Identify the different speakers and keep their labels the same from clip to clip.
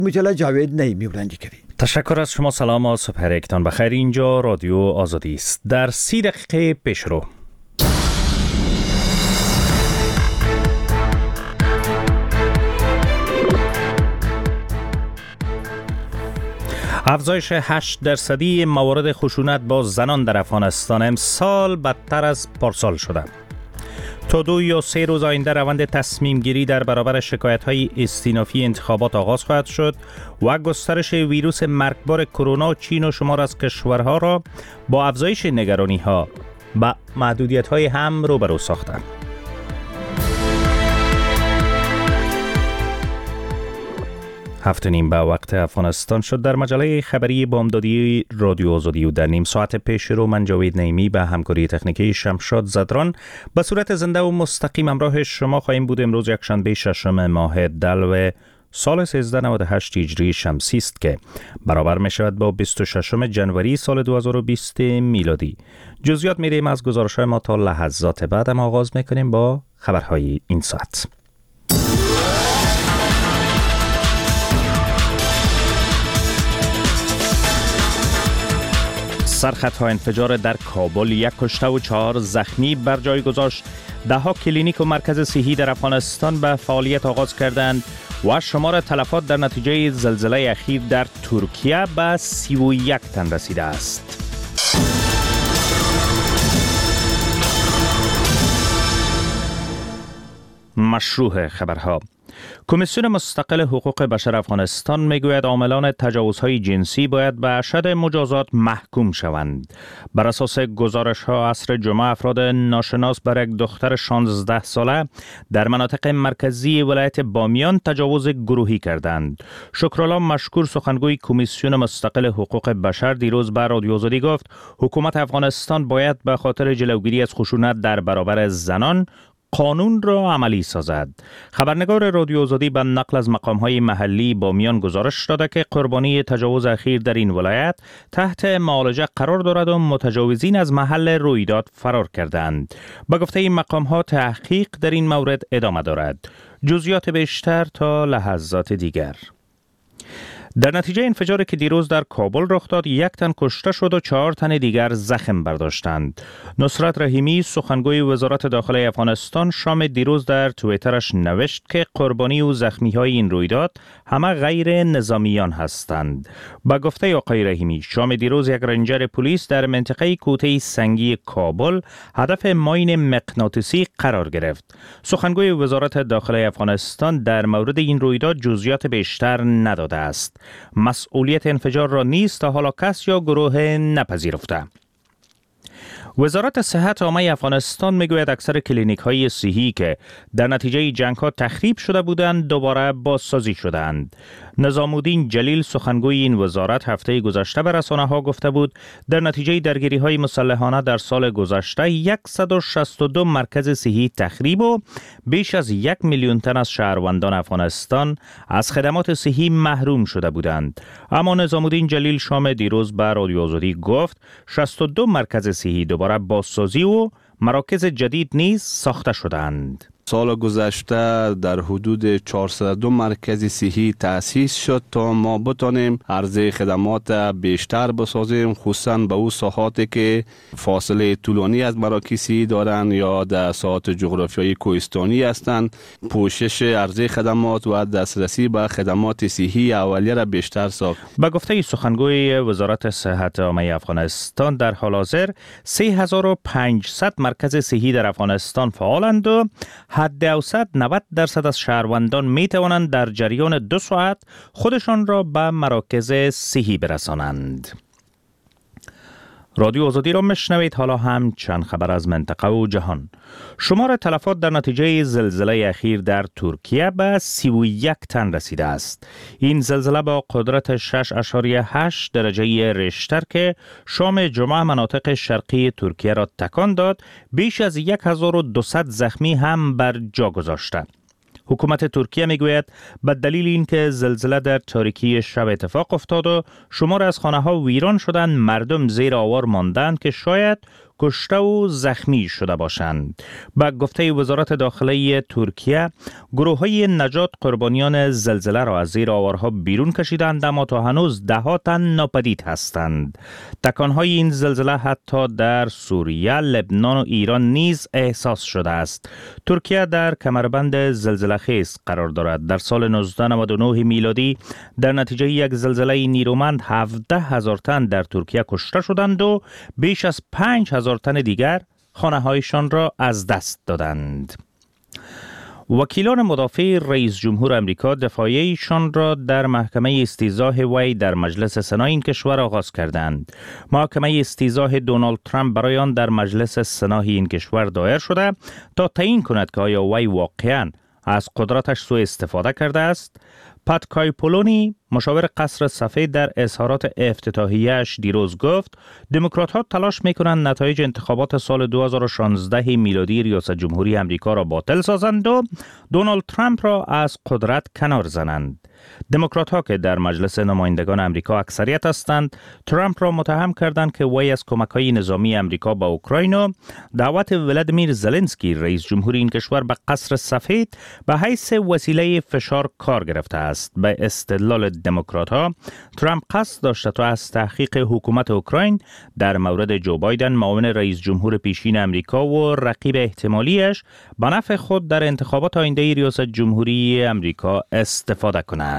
Speaker 1: مجله جاوید نعیمی بلندی کردی.
Speaker 2: تشکر از شما. سلام و صبح یکتان بخیر. اینجا رادیو آزادی است. در 30 دقیقه پیشرو افزایش 8% موارد خشونت با زنان در افغانستان امسال بدتر از پارسال شده. تا 2 یا 3 روز آینده روند تصمیم گیری در برابر شکایت‌های استینافی انتخابات آغاز خواهد شد و گسترش ویروس مرگبار کرونا چین و شمار از کشورها را با افزایش نگرانی‌ها و محدودیت‌های هم روبرو ساخته. هفت نیم به وقت افغانستان شد. در مجله خبری بامدادی رادیو آزادی و در نیم ساعت پیش رو من جاوید نعیمی به همکاری تکنیکی شمشاد زدران به صورت زنده و مستقیم همراه شما خواهیم بود. امروز یکشنبه 6 ماه دلو سال 1398 هجری شمسی است که برابر می شود با 26 جنوری سال 2020 میلادی. جزئیات میریم از گزارش‌های ما تا لحظات بعد. اما آغاز میکنیم با خبرهای این ساعت. سرخطها انفجار در کابل 1 کشته و 4 زخمی بر جای گذاشت. 10 کلینیک و مرکز صحی در افغانستان به فعالیت آغاز کردند و شمار تلفات در نتیجه زلزله اخیر در ترکیه به 31 تن رسیده است. مشروع خبرها. کمیسیون مستقل حقوق بشر افغانستان میگوید عاملان تجاوزهای جنسی باید به اشد مجازات محکوم شوند. بر اساس گزارش‌ها عصر جمعه افراد ناشناس بر یک دختر 16 ساله در مناطق مرکزی ولایت بامیان تجاوز گروهی کردند. شکرالله مشکور سخنگوی کمیسیون مستقل حقوق بشر دیروز به رادیو آزادی گفت حکومت افغانستان باید به خاطر جلوگیری از خشونت در برابر زنان قانون را عملی سازد. خبرنگار رادیو آزادی به نقل از مقام‌های محلی بامیان گزارش داده که قربانی تجاوز اخیر در این ولایت تحت معالجه قرار دارد و متجاوزین از محل رویداد فرار کردند. به گفته این مقام‌ها تحقیق در این مورد ادامه دارد. جزئیات بیشتر تا لحظات دیگر. در نتیجه انفجاری که دیروز در کابل رخ داد 1 تن کشته شد و 4 تن دیگر زخم برداشتند. نصرت رحیمی سخنگوی وزارت داخله افغانستان شام دیروز در توییترش نوشت که قربانی و زخمی‌های این رویداد همه غیر نظامیان هستند. با گفته آقای رحیمی شام دیروز یک رنجر پلیس در منطقه کوته سنگی کابل هدف ماین مغناطیسی قرار گرفت. سخنگوی وزارت داخله افغانستان در مورد این رویداد جزئیات بیشتر نداده است. مسئولیت انفجار را نیز تا حالا کس یا گروه نپذیرفته. وزارت صحت عامه افغانستان میگوید اکثر کلینیک های صحی که در نتیجه جنگ ها تخریب شده بودند دوباره بازسازی شدند. نظام الدین جلیل سخنگوی این وزارت هفته گذشته به رسانه ها گفته بود در نتیجه درگیری های مسلحانه در سال گذشته 162 مرکز صحی تخریب و بیش از 1 میلیون تن از شهروندان افغانستان از خدمات صحی محروم شده بودند. اما نظام الدین جلیل شام دیروز به رادیو آزادی گفت 62 مرکز صحی دوباره بازسازی و مراکز جدید نیز ساخته شدند.
Speaker 3: سال گذشته در حدود 402 مرکز صحی تأسیس شد تا ما بتانیم عرضه خدمات بیشتر بسازیم، خصوصا به اون ساحاتی که فاصله طولانی از مراکز صحی دارند یا در ساحات جغرافیایی کوهستانی هستند. پوشش عرضه خدمات و دسترسی به خدمات صحی اولیه را بیشتر ساخت.
Speaker 2: به گفته سخنگوی وزارت صحت عامه افغانستان در حال حاضر 3500 مرکز صحی در افغانستان فعالند و حد اوسط 90% از شهروندان می توانند در جریان 2 ساعت خودشان را به مراکز صحی برسانند. رادیو آزادی را میشنوید. حالا هم چند خبر از منطقه و جهان. شمار تلفات در نتیجه زلزله اخیر در ترکیه به 31 تن رسیده است. این زلزله با قدرت 6.8 درجه ریشتر که شام جمعه مناطق شرقی ترکیه را تکان داد، بیش از 1200 زخمی هم بر جا گذاشته. حکومت ترکیه میگوید به دلیل اینکه زلزله در تاریکی شب اتفاق افتاد و شمار از خانه‌ها ویران شدند، مردم زیر آوار ماندند که شاید کشته و زخمی شده باشند. با گفته وزارت داخلی ترکیه، گروه‌های نجات قربانیان زلزله را از زیر آوارها بیرون کشیدند، اما تا هنوز ده‌ها تن ناپدید هستند. تکان‌های این زلزله حتی در سوریه، لبنان و ایران نیز احساس شده است. ترکیه در کمربند زلزله خیز قرار دارد. در سال 1999 میلادی در نتیجه یک زلزله نیرومند 17,000 تن در ترکیه کشته شدند و بیش از 5,000 تن دیگر خانه‌هایشان را از دست دادند. وکیلان مدافع رئیس جمهور امریکا دفاعیشان را در محکمه استیضاح وی در مجلس سنا این کشور آغاز کردند. محکمه استیضاح دونالد ترامپ برای آن در مجلس سنا این کشور دایر شده تا تعیین کند که آیا وی واقعاً از قدرتش سوء استفاده کرده است. پات کایپولونی، مشاور قصر سفید، در اظهارات افتتاحیه‌اش دیروز گفت دموکرات‌ها تلاش می‌کنند نتایج انتخابات سال 2016 میلادی ریاست جمهوری امریکا را باطل سازند و دونالد ترامپ را از قدرت کنار زنند. دموکرات‌ها که در مجلس نمایندگان امریکا اکثریت هستند، ترامپ را متهم کردند که وی از کمک‌های نظامی امریکا به اوکراین و دعوت ولادیمیر زلنسکی رئیس جمهور این کشور به قصر سفید به حیث وسیله فشار کار گرفته است. به استدلال دموکرات‌ها، ترامپ قصد داشته تا از تحقیق حکومت اوکراین در مورد جو بایدن، معاون رئیس جمهور پیشین امریکا و رقیب احتمالیش، به نفع خود در انتخابات آینده ریاست جمهوری امریکا استفاده کند.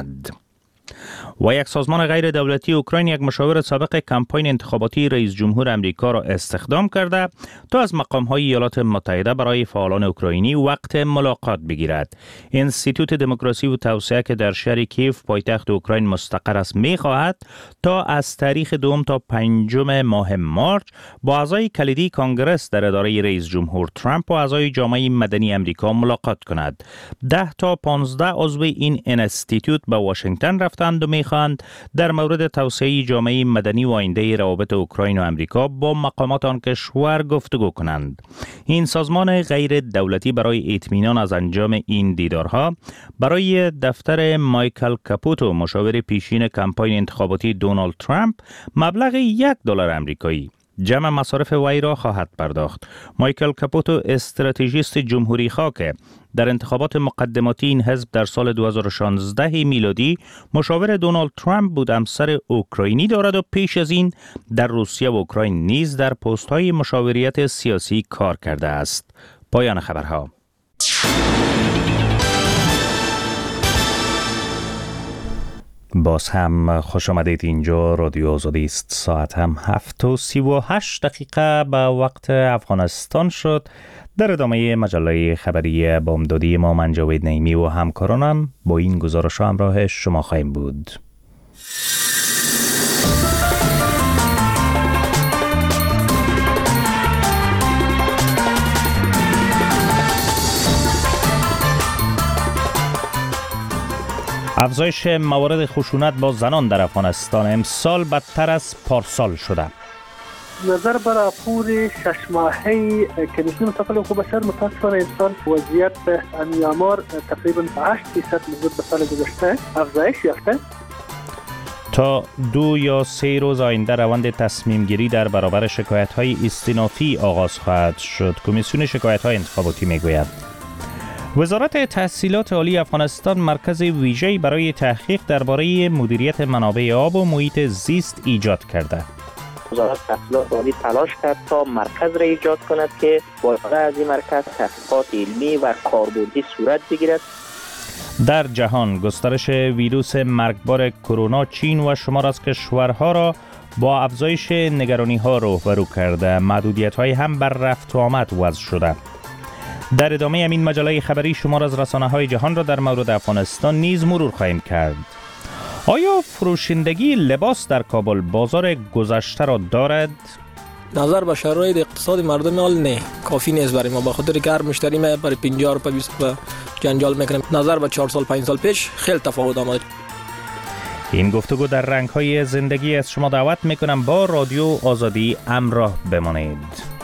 Speaker 2: و یک سازمان غیر دولتی اوکراین یک مشاور سابق کمپاین انتخاباتی رئیس جمهور امریکا را استخدام کرده تا از مقام‌های ایالات متحده برای فعالان اوکراینی وقت ملاقات بگیرد. انستیتوت دموکراسی و توسعه که در شهر کیف پایتخت اوکراین مستقر است می‌خواهد تا از تاریخ 2 تا 5 ماه مارچ با اعضای کلیدی کانگرس در اداره رئیس جمهور ترامپ و اعضای جامعه مدنی امریکا ملاقات کند. 10 تا 15 عضو این انستیتوت به واشنگتن رفتند و می‌خواهند در مورد توسعه جامعه مدنی و آینده روابط اوکراین و امریکا با مقامات آن کشور گفتگو کنند. این سازمان غیر دولتی برای اطمینان از انجام این دیدارها برای دفتر مایکل کاپوتو، مشاور پیشین کمپاین انتخاباتی دونالد ترامپ، مبلغ $1 آمریکایی جمع مصارف وی را خواهد پرداخت. مایکل کاپوتو، استراتژیست جمهوری خواه که در انتخابات مقدماتی این حزب در سال 2016 میلادی مشاور دونالد ترامپ بود، همسر اوکراینی دارد و پیش از این در روسیه و اوکراین نیز در پست‌های مشاوریت سیاسی کار کرده است. پایان خبرها. باز هم خوش آمدید. اینجا رادیو آزادی است. ساعت هم 7:38 به وقت افغانستان شد. در ادامه مجله خبری بامدادی ما، من جاوید نعیمی و همکارانم با این گزارش همراه شما خواهیم بود. افزایش موارد خشونت با زنان در افغانستان امسال بدتر از پارسال شده.
Speaker 4: نظر بر راپور 6 ماهه کمیسیون مستقل حقوق بشر، متاسفانه امسال وضعیت آمار تقریبا 8% نسبت به سال گذشته افزایش یافته.
Speaker 2: تا 2 یا 3 روز آینده روند تصمیم گیری در برابر شکایت های استینافی آغاز خواهد شد. کمیسیون شکایت های انتخاباتی میگوید وزارت تحصیلات عالی افغانستان مرکز ویژه‌ای برای تحقیق درباره مدیریت منابع آب و محیط زیست ایجاد کرده.
Speaker 5: وزارت تحصیلات عالی تلاش کرد تا مرکز را ایجاد کند که با استفاده از این مرکز تحقیقات علمی و کاربردی صورت بگیرد.
Speaker 2: در جهان گسترش ویروس مرگبار کرونا چین و شمار از کشورها را با افزایش نگرانی‌ها روبرو کرده. محدودیت‌های هم بر رفت و آمد وضع شده. در ادامه همین مجله خبری شمار از رسانه‌های جهان را در مورد افغانستان نیز مرور خواهیم کرد. آیا فروشندگی لباس در کابل بازار گذشته را دارد؟
Speaker 6: نظر به شرایط اقتصادی مردم حال نه کافی نیست برای ما، به خاطر که هر مشتری ما برای 50 روپیه 20 روپیه جنجال میکنیم. نظر به 4 سال 5 سال پیش خیلی تفاوت آمد.
Speaker 2: این گفتگو در رنگ‌های زندگی از شما دعوت میکنم با رادیو آزادی همراه بمانید.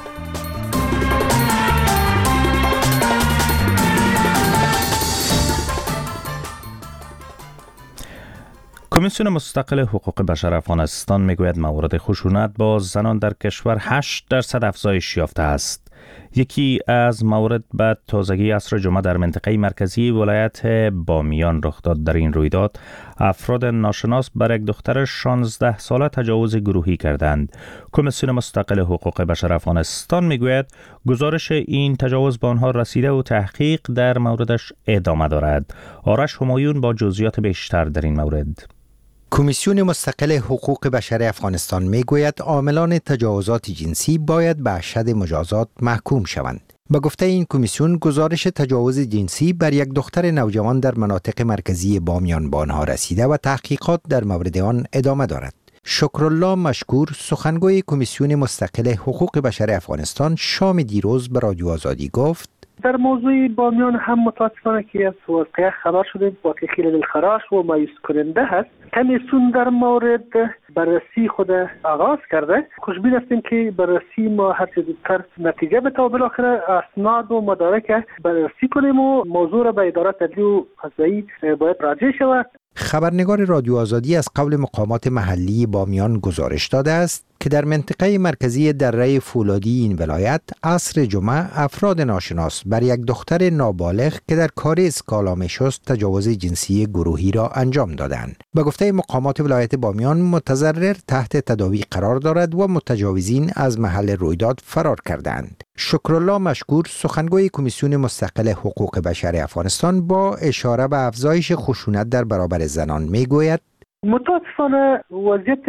Speaker 2: کمیسیون مستقل حقوق بشر افغانستان میگوید موارد خشونت با زنان در کشور 8% افزایش یافته است. یکی از موارد به تازگی عصر جمعه در منطقه مرکزی ولایت بامیان رخ داد. در این رویداد افراد ناشناس بر یک دختر 16 ساله تجاوز گروهی کردند. کمیسیون مستقل حقوق بشر افغانستان میگوید گزارش این تجاوز به آنها رسیده و تحقیق در موردش ادامه دارد. آرش همایون با جزئیات بیشتر در این مورد.
Speaker 7: کمیسیون مستقل حقوق بشر افغانستان میگوید عاملان تجاوزات جنسی باید به اشد مجازات محکوم شوند. به گفته این کمیسیون گزارش تجاوز جنسی بر یک دختر نوجوان در مناطق مرکزی بامیان به آنها رسیده و تحقیقات در مورد آن ادامه دارد. شکرالله مشکور سخنگوی کمیسیون مستقل حقوق بشر افغانستان شام دیروز به رادیو آزادی گفت
Speaker 4: در موضوع بامیان هم متاسفانه که از واقعه خبر شدیم، واقعی خیلی دلخراش و مایوس کننده هست. کمیسیون در مورد بررسی خود آغاز کرده. خوشبین هستیم که بررسی ما هر چه زودتر نتیجه بده و بالاخره اسناد و مدارک بررسی کنیم و موضوع را به اداره عدلی و قضایی باید راجع شود.
Speaker 7: خبرنگار رادیو آزادی از قول مقامات محلی بامیان گزارش داده است که در منطقه مرکزی دره فولادی این ولایت عصر جمعه افراد ناشناس بر یک دختر نابالغ که در کاریز کالا می‌شست تجاوز جنسی گروهی را انجام دادند. به گفته مقامات ولایت بامیان متضرر تحت تداوی قرار دارد و متجاوزین از محل رویداد فرار کردند. شکرالله مشکور سخنگوی کمیسیون مستقل حقوق بشر افغانستان با اشاره به افزایش خشونت در برابر زنان میگوید
Speaker 4: متاسفانه وضعیت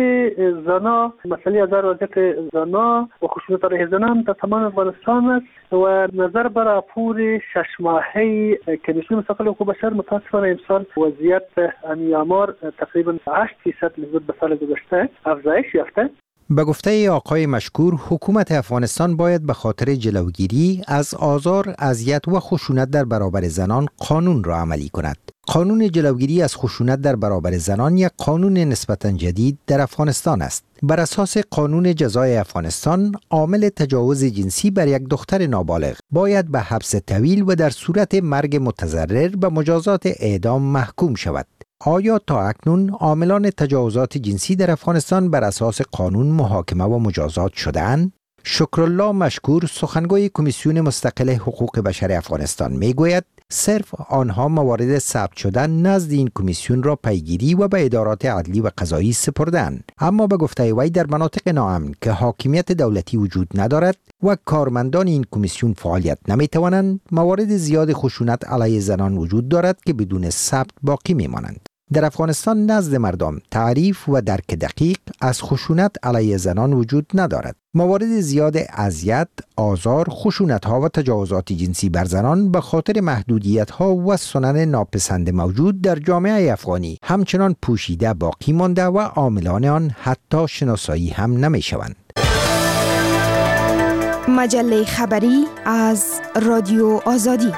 Speaker 4: زنا، مسئله از وضعیت زنا و خشونت علیه زنان در تمام افغانستان است و نظر بر راپور 6 ماهه کمیسیون مستقل حقوق بشر متاسفانه امسال وضعیت آمار تقریبا 8% نسبت به سال گذشته افزایش یافته.
Speaker 7: به گفته آقای مشکور حکومت افغانستان باید به خاطر جلوگیری از آزار، اذیت و خشونت در برابر زنان قانون را عملی کند. قانون جلوگیری از خشونت در برابر زنان یک قانون نسبتاً جدید در افغانستان است. بر اساس قانون جزای افغانستان، عامل تجاوز جنسی بر یک دختر نابالغ باید به حبس طویل و در صورت مرگ متضرر به مجازات اعدام محکوم شود. آیا تا اکنون عاملان تجاوزات جنسی در افغانستان بر اساس قانون محاکمه و مجازات شده‌اند؟ شکرالله مشکور سخنگوی کمیسیون مستقل حقوق بشر افغانستان میگوید صرف آنها موارد ثبت شده نزد این کمیسیون را پیگیری و به ادارات عدلی و قضایی سپردند، اما به گفته وی در مناطق ناامن که حاکمیت دولتی وجود ندارد و کارمندان این کمیسیون فعالیت نمیتوانند، موارد زیاد خشونت علیه زنان وجود دارد که بدون ثبت باقی میمانند. در افغانستان نزد مردم تعریف و درک دقیق از خشونت علیه زنان وجود ندارد. موارد زیاد اذیت، آزار، خشونت‌ها و تجاوزات جنسی بر زنان به خاطر محدودیت‌ها و سنن ناپسند موجود در جامعه افغانی همچنان پوشیده باقی مانده و عاملان آن حتی شناسایی هم نمی‌شوند.
Speaker 8: مجله خبری از رادیو آزادی.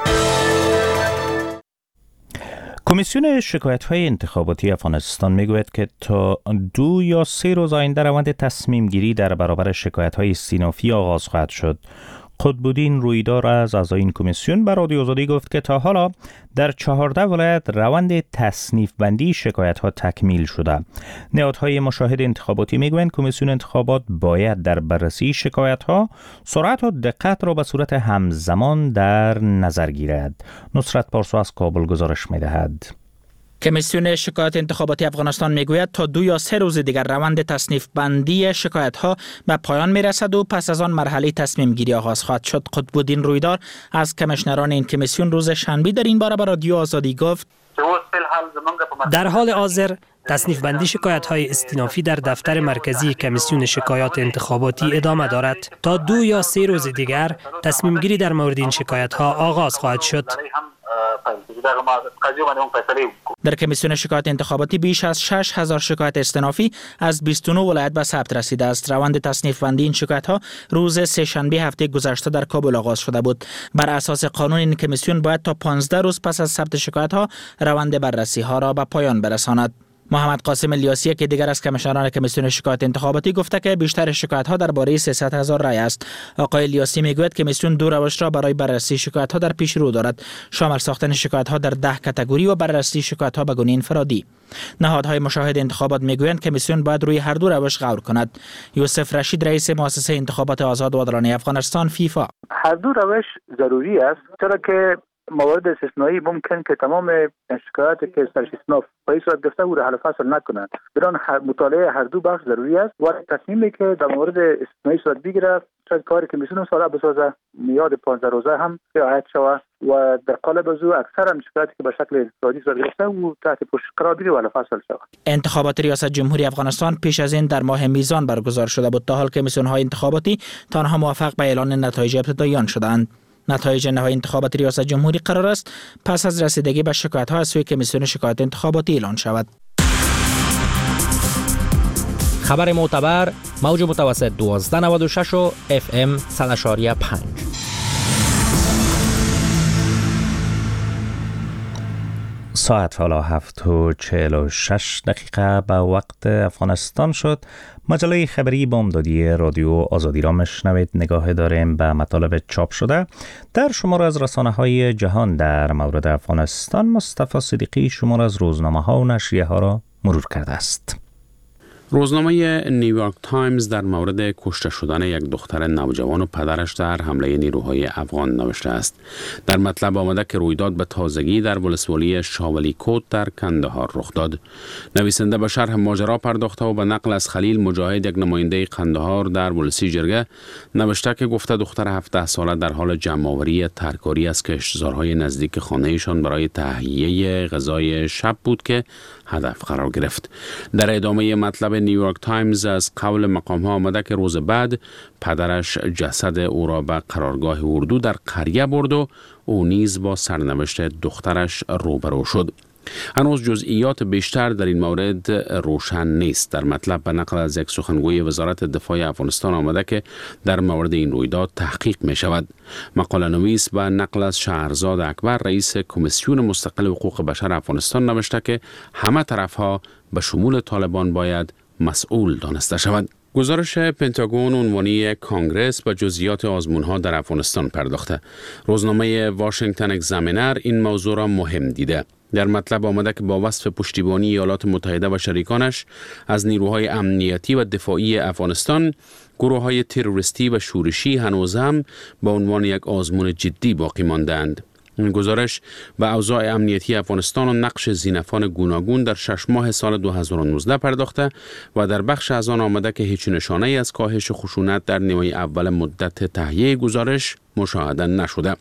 Speaker 2: کمیسیون شکایت‌های انتخاباتی افغانستان میگوید که تا 2 یا 3 روز آینده روند تصمیم گیری در برابر شکایت‌های استینافی آغاز خواهد شد. قطب‌الدین رویدار از اعضای این کمیسیون به رادیو آزادی گفت که تا حالا در 14 ولایت روند تصنیف بندی شکایت‌ها تکمیل شده. نهادهای مشاهد انتخاباتی میگویند کمیسیون انتخابات باید در بررسی شکایت‌ها سرعت و دقت را به صورت همزمان در نظر گیرد. نصرت پارسو از کابل گزارش می‌دهد.
Speaker 9: کمیسیون شکایت انتخاباتی افغانستان میگوید تا 2 یا 3 روز دیگر روند تصنیف بندی شکایت ها به پایان میرسد و پس از آن مرحله تصمیم گیری آغاز خواهد شد. قطب‌الدین رویدار از کمیشنران این کمیسیون روز شنبه در این باره به رادیو آزادی گفت
Speaker 10: در حال حاضر تصنیف بندی شکایت های استینافی در دفتر مرکزی کمیسیون شکایات انتخاباتی ادامه دارد. تا 2 یا 3 روز دیگر تصمیم گیری در مورد این شکایت ها آغاز خواهد شد.
Speaker 9: در کمیسیون شکایت انتخاباتی بیش از 6000 شکایت استینافی از 29 ولایت به ثبت رسیده است. روند تصنیف بندی این شکایت ها روز سه‌شنبه هفته گذشته در کابل آغاز شده بود. بر اساس قانون این کمیسیون باید تا 15 روز پس از ثبت شکایت ها روند بررسی ها را به پایان برساند. محمد قاسم الیاسی که دیگر از کمیشنران کمیسیون شکایات انتخاباتی گفته که بیشتر شکایت‌ها درباره 300,000 رای است. آقای الیاسی میگوید کمیسیون دو روش را برای بررسی شکایت‌ها در پیش رو دارد، شامل ساختن شکایت‌ها در 10 کاتگوری و بررسی شکایت‌ها به گونه انفرادی. نهادهای مشاهد انتخابات میگویند کمیسیون باید روی هر دو روش غور کند. یوسف رشید رئیس مؤسسه انتخابات آزاد و عادلانه افغانستان فیفا:
Speaker 11: هر دو روش ضروری است، چرا که موارد استثنایی ممکن که تمام شکایاتی که سر استثناء پای صورت گرفته او را حل فصل نکنند. بدان مطالعه هر دو بخش ضروری است و تصمیمی که در مورد استثنایی صورت بگیرد شاید کاری که کمیسیون ساده بسازه میاد 15 روزه هم رعایت شود و در قالب از او اکثر شکایاتی که به شکل انفرادی صورت گرفته او تحت پوشش قرار بگیره و حل فصل شود.
Speaker 9: انتخابات ریاست جمهوری افغانستان پیش از این در ماه میزان برگزار شده بود. تا حال کمیسیون‌های انتخاباتی تنها موفق به اعلان نتایج ابتدایی آن شدند. نتایج نهایی انتخابات ریاست جمهوری قرار است پس از رسیدگی به شکایت‌ها از سوی کمیسیون شکایات انتخاباتی اعلان شود.
Speaker 12: خبر معتبر موج متوسط 1296 و FM 100.5.
Speaker 2: ساعت حالا 7:46 به وقت افغانستان شد. مجله خبری بامدادی رادیو آزادی را مشنوید. نگاه داریم به مطالب چاپ شده در شمار از رسانه‌های جهان در مورد افغانستان. مصطفی صدیقی شمار از روزنامه‌ها و نشریه ها را مرور کرده است.
Speaker 13: روزنامه نیویورک تایمز در مورد کشته شدن یک دختر نوجوان و پدرش در حمله نیروهای افغان نوشته است. در مطلب آمده که رویداد به تازگی در ولسوالی شاولی کوت در کندهار رخ داد. نویسنده به شرح ماجرا پرداخته و به نقل از خلیل مجاهد، یک نماینده قندهار در ولسی جرگه، نوشته که گفته دختر 17 ساله در حال جمع‌آوری ترکاری از کشتزارهای نزدیک خانه‌شان برای تهیه غذای شب بود که هدف قرار گرفت. در ادامه مطلب نیویورک تایمز از قول مقام‌ها آمده که روز بعد پدرش جسد او را به قرارگاه اردو در قریه برد و او نیز با سرنوشت دخترش روبرو شد. هنوز جزئیات بیشتر در این مورد روشن نیست. در مطلب به نقل از یک سخنگوی وزارت دفاع افغانستان آمده که در مورد این رویداد تحقیق می شود. مقاله نویس به نقل از شهرزاد اکبر رئیس کمیسیون مستقل حقوق بشر افغانستان نوشته که همه طرفها به شمول طالبان باید مسئول دانسته شود. گزارش پنتاگون عنوانی کانگرس به جزئیات آزمون‌ها در افغانستان پرداخته. روزنامه واشنگتن اگزامینر این موضوع را مهم دیده. در مطلب آمده که با وصف پشتیبانی ایالات متحده و شریکانش از نیروهای امنیتی و دفاعی افغانستان، گروه‌های تروریستی و شورشی هنوز هم به عنوان یک آزمون جدی باقی ماندند. این گزارش به اوضاع امنیتی افغانستان و نقش زینفان گوناگون در 6 ماه سال 2019 پرداخته و در بخش از آن آمده که هیچ نشانه‌ای از کاهش خشونت در نیمه اول مدت تهیه گزارش مشاهده نشده.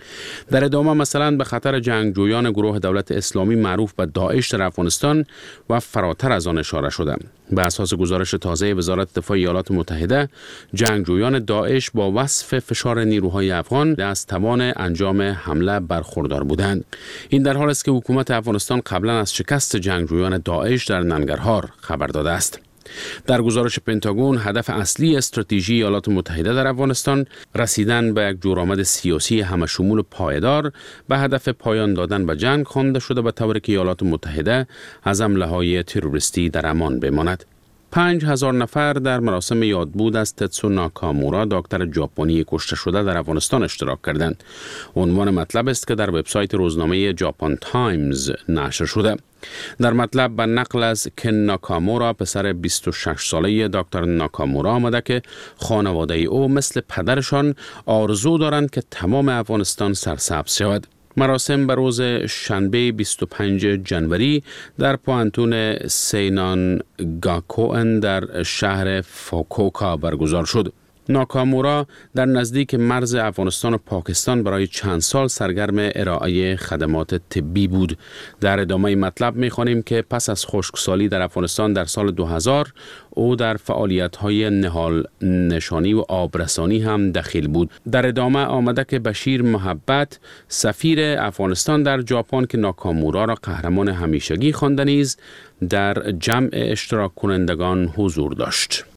Speaker 13: در ادامه مثلا به خطر جنگجویان گروه دولت اسلامی معروف به داعش در افغانستان و فراتر از آن اشاره شده. به اساس گزارش تازه وزارت دفاع ایالات متحده، جنگجویان داعش با وصف فشار نیروهای افغان از توان انجام حمله برخوردار بودند. این در حالی است که حکومت افغانستان قبلا از شکست جنگجویان داعش در ننگرهار خبر داده است. در گزارش پنتاگون، هدف اصلی استراتژی ایالات متحده در افغانستان رسیدن به یک جورآمد سیاسی همشمول و پایدار به هدف پایان دادن به جنگ خوانده شده، به طوری که ایالات متحده از حمله‌های تروریستی در امان بماند. 5000 نفر در مراسم یادبود از تتسو ناکامورا، دکتر ژاپنی کشته شده در افغانستان اشتراک کردند. عنوان مطلب است که در وبسایت روزنامه ژاپن تایمز نشر شده. در مطلب به نقل از کن ناکامورا، پسر 26 ساله دکتر ناکامورا آمده که خانواده او مثل پدرشان آرزو دارند که تمام افغانستان سرسبز شود. مراسم به روز شنبه 25 جنوری در پوانتون سینان گاکوئن در شهر فوکوکا برگزار شد. ناکامورا در نزدیک مرز افغانستان و پاکستان برای چند سال سرگرم ارائه خدمات طبی بود. در ادامه مطلب می‌خوانیم که پس از خشکسالی در افغانستان در سال 2000 او در فعالیت‌های نهال نشانی و آبرسانی هم دخیل بود. در ادامه آمده که بشیر محبت، سفیر افغانستان در ژاپن که ناکامورا را قهرمان همیشگی خوانده، نیز در جمع اشتراک کنندگان حضور داشت.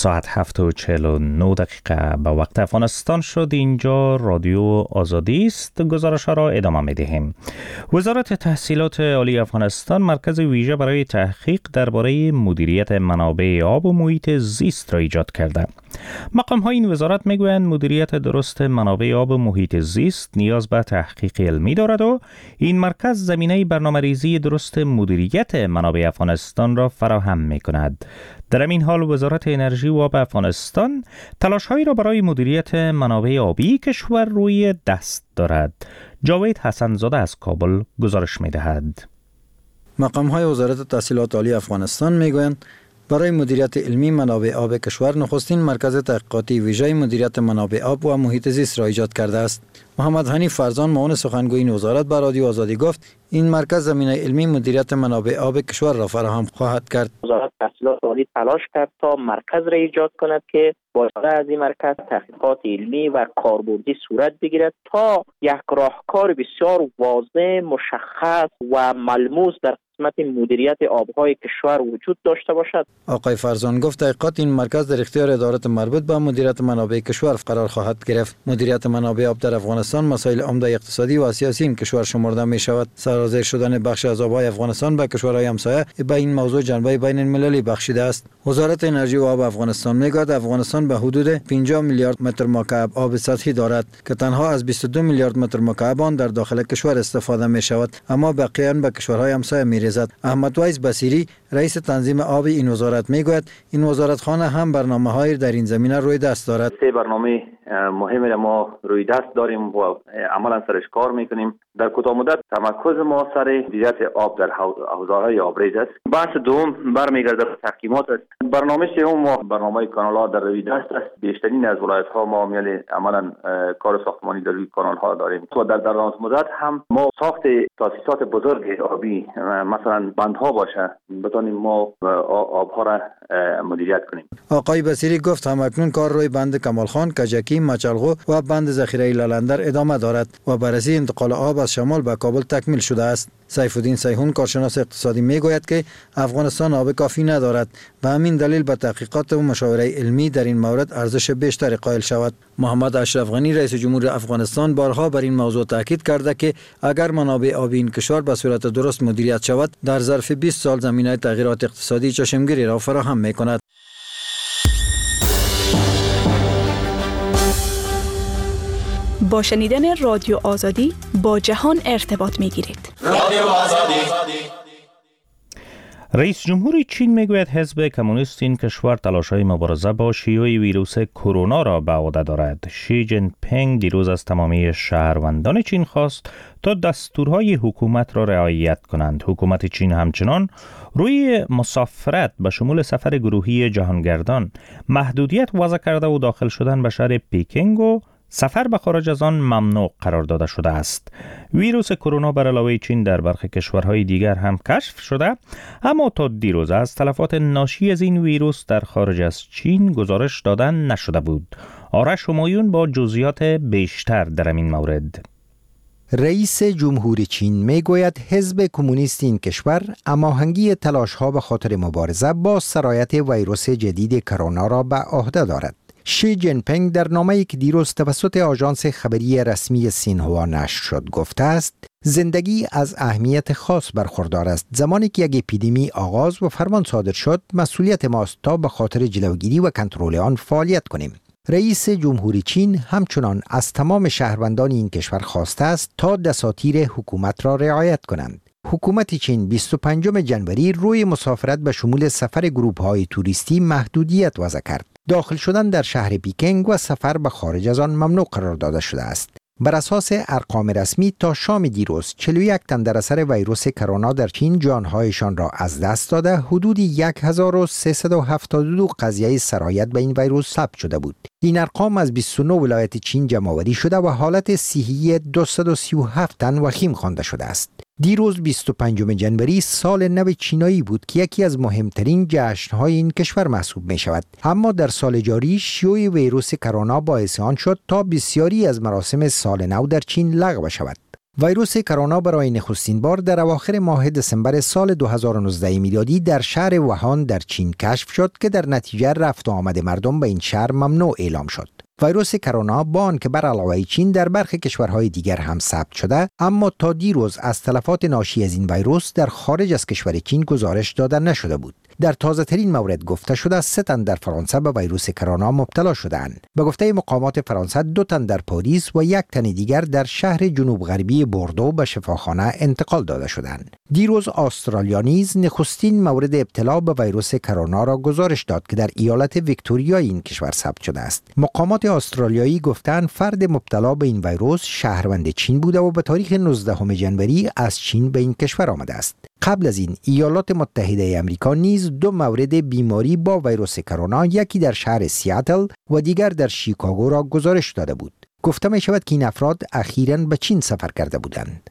Speaker 2: ساعت 7:49 به وقت افغانستان شد. اینجا رادیو آزادی است. گزارش را ادامه می‌دهیم. وزارت تحصیلات عالی افغانستان مرکز ویژه برای تحقیق درباره مدیریت منابع آب و محیط زیست را ایجاد کرده. مقام‌های این وزارت میگویند مدیریت درست منابع آب و محیط زیست نیاز به تحقیق علمی دارد و این مرکز زمینه برنامه‌ریزی درست مدیریت منابع افغانستان را فراهم می‌کند. در این حال وزارت انرژی و آب افغانستان تلاش‌هایی را برای مدیریت منابع آبی کشور روی دست دارد. جاوید حسن‌زاده از کابل گزارش می‌دهد.
Speaker 14: مقام‌های وزارت تحصیلات عالی افغانستان می‌گویند برای مدیریت علمی منابع آب کشور نخستین مرکز تحقیقاتی ویژه مدیریت منابع آب و محیط زیست را ایجاد کرده است. محمد حنیف فرزان معاون سخنگوی این وزارت به رادیو آزادی گفت این مرکز زمینه علمی مدیریت منابع آب کشور را فراهم خواهد کرد.
Speaker 5: وزارت تحصیلات عالی تلاش کرد تا مرکز را ایجاد کند که با از این مرکز تحقیقات علمی و کاربردی صورت بگیرد تا یک راهکار بسیار واضح، مشخص و ملموس در قسمت مدیریت آبهای کشور وجود داشته باشد.
Speaker 14: آقای فرزان گفت تحقیقات این مرکز در اختیار ادارات مربوط به مدیریت منابع کشور قرار خواهد گرفت. مدیریت منابع آب در افغانستان مسائل عمده اقتصادی و سیاسی این کشور شمرده می شود. سرازیر شدن بخش از آبهای افغانستان به کشورهای همسایه به این موضوع جنبه بین المللی بخشیده است. وزارت انرژی و آب افغانستان میگوید افغانستان به حدود 50 میلیارد متر مکعب آب سطحی دارد که تنها از 22 میلیارد متر مکعب آن در داخل کشور استفاده می شود، اما بقیه آن به کشورهای همسایه می ریزد. احمد ویس بصیری رئیس تنظیم آب این وزارت میگوید این وزارتخانه هم برنامه‌های در این زمینه روی دست دارد.
Speaker 15: سه برنامه مهمی را ما روی دست داریم و عملا سرش کار میکنیم. در کوتاه مدت تمرکز ما سر مدیریت آب در حوزه‌های آبریز است. بحث دوم برمیگرده به تحکیمات است. برنامه سوم ما برنامه کانال‌ها در روی دست است. بیشترین از ولایت‌ها ما عملا کار ساختمانی در روی کانال‌ها داریم. و در دراز مدت هم ما ساخت تاسیسات بزرگ آبی مثلا بندها باشه بتونیم ما آبها را مدیریت کنیم.
Speaker 14: آقای بصیری گفت همکنون کار روی بند کمالخان، کجکی، مچلغو و بند ذخیره لالندر ادامه دارد و بررسی انتقال آب از شمال به کابل تکمیل شده است. سیف الدین سیحون کارشناس اقتصادی میگوید که افغانستان آب کافی ندارد و همین دلیل به تحقیقات و مشاوره علمی در این مورد ارزش بیشتری قائل شود. محمد اشرف غنی رئیس جمهور افغانستان بارها بر این موضوع تاکید کرده که اگر منابع آبی این کشور به صورت درست مدیریت شود در ظرف 20 سال زمینه تغییرات اقتصادی چشمگیری را فراهم می‌کند.
Speaker 16: با شنیدن رادیو آزادی با جهان ارتباط می‌گیرید. رادیو آزادی.
Speaker 2: رئیس جمهور چین میگوید حزب کمونیست این کشور تلاش‌های مبارزه با شیوع ویروس کرونا را به عهده دارد. شی جین پینگ دیروز از تمامی شهروندان چین خواست تا دستورهای حکومت را رعایت کنند. حکومت چین همچنان روی مسافرت به شمول سفر گروهی جهانگردان محدودیت وضع کرده و داخل شدن به شهر پکینگ و سفر به خارج از آن ممنوع قرار داده شده است. ویروس کرونا بر علاوه چین در برخی کشورهای دیگر هم کشف شده، اما تا دیروز از تلفات ناشی از این ویروس در خارج از چین گزارش داده نشده بود. آرش همایون با جزئیات بیشتر در این مورد.
Speaker 7: رئیس جمهور چین میگوید حزب کمونیست این کشور هماهنگی تلاش‌ها به خاطر مبارزه با سرایت ویروس جدید کرونا را به عهده دارد. شی جین پینگ در نامه‌ای که دیروز توسط آژانس خبری رسمی سینهوا نشر شد گفته است زندگی از اهمیت خاص برخوردار است. زمانی که یک اپیدمی آغاز و فرمان صادر شد مسئولیت ماست تا به خاطر جلوگیری و کنترل آن فعالیت کنیم. رئیس جمهور چین همچنان از تمام شهروندان این کشور خواسته است تا دساتیر حکومت را رعایت کنند. حکومت چین 25 جنوری روی مسافرت به شمول سفر گروه‌های توریستی محدودیت وضع کرد. داخل شدن در شهر پکینگ و سفر به خارج از آن ممنوع قرار داده شده است. بر اساس ارقام رسمی تا شام دیروز 41 تن در اثر ویروس کرونا در چین جانهایشان را از دست داده، حدود 1372 قضیه سرایت به این ویروس ثبت شده بود. این ارقام از 29 ولایت چین جمع‌آوری شده و حالت صحی 237 تن وخیم خوانده شده است. دیروز 25 جنوری سال نو چینایی بود که یکی از مهمترین جشن‌های این کشور محسوب می شود. اما در سال جاری شیوع ویروس کرونا باعث آن شد تا بسیاری از مراسم سال نو در چین لغو شود. ویروس کرونا برای نخستین بار در اواخر ماه دسامبر سال 2019 میلادی در شهر ووهان در چین کشف شد که در نتیجه رفت و آمد مردم به این شهر ممنوع اعلام شد. ویروس کرونا با آنکه بر علاوه چین در برخی کشورهای دیگر هم ثبت شده، اما تا دیروز از تلفات ناشی از این ویروس در خارج از کشور چین گزارش داده نشده بود. در تازه ترین مورد گفته شده 3 تن در فرانسه به ویروس کرونا مبتلا شدند. به گفته مقامات فرانسه 2 تن در پاریس و 1 تن دیگر در شهر جنوب غربی بوردو به شفاخانه انتقال داده شدند. دیروز استرالیا نیز نخستین مورد ابتلا به ویروس کرونا را گزارش داد که در ایالت ویکتوریا این کشور ثبت شده است. مقامات استرالیایی گفتند فرد مبتلا به این ویروس شهروند چین بوده و به تاریخ 19 جنوری از چین به این کشور آمده است. قبل از این ایالات متحده آمریکا نیز 2 مورد بیماری با ویروس کرونا، یکی در شهر سیاتل و دیگر در شیکاگو را گزارش داده بود. گفته می شود که این افراد اخیراً به چین سفر کرده بودند.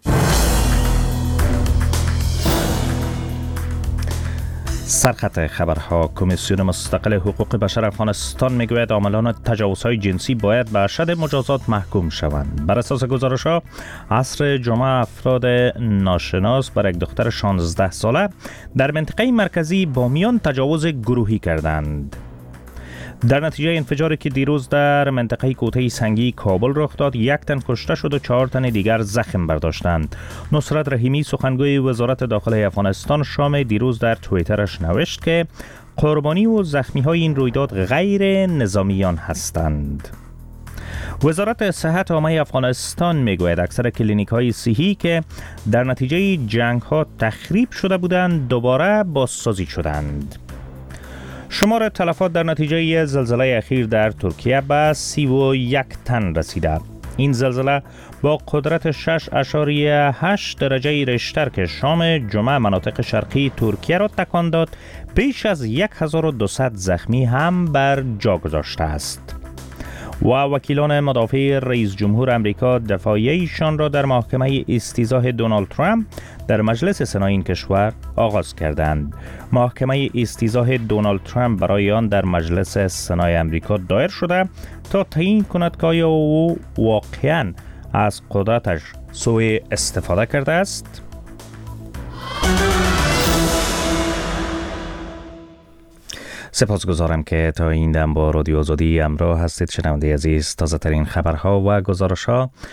Speaker 2: سرخط خبرها. کمیسیون مستقل حقوق بشر افغانستان میگوید عاملان تجاوزهای جنسی باید به اشد مجازات محکوم شوند. بر اساس گزارش‌ها عصر جمعه افراد ناشناس بر یک دختر 16 ساله در منطقه مرکزی بامیان تجاوز گروهی کردند. در نتیجه انفجاری که دیروز در منطقه کوته سنگی کابل رخ داد، 1 تن کشته شد و 4 تن دیگر زخم برداشتند. نصرت رحیمی سخنگوی وزارت داخله افغانستان شام دیروز در توییترش نوشت که قربانی و زخمی های این رویداد غیر نظامیان هستند. وزارت صحت عامه افغانستان میگوید اکثر کلینیک های صحی که در نتیجه جنگ ها تخریب شده بودند دوباره بازسازی شدند. شمار تلفات در نتیجه زلزله اخیر در ترکیه به 31 تن رسیده. این زلزله با قدرت 6.8 درجه ریشتر که شام جمعه مناطق شرقی ترکیه را تکان داد، بیش از 1200 زخمی هم بر جا گذاشته است. و وکیلان مدافع رئیس جمهور امریکا دفاعیه ایشان را در محکمه استیضاح دونالد ترامپ در مجلس سنای این کشور آغاز کردند. محکمه استیضاح دونالد ترامپ برای آن در مجلس سنای امریکا دایر شده تا تعیین کند که آیا او واقعاً از قدرتش سوء استفاده کرده است. سپاسگزارم که تا این دم با رادیو آزادی همراه هستید. شنونده عزیز، تازه ترین خبرها و گزارش‌ها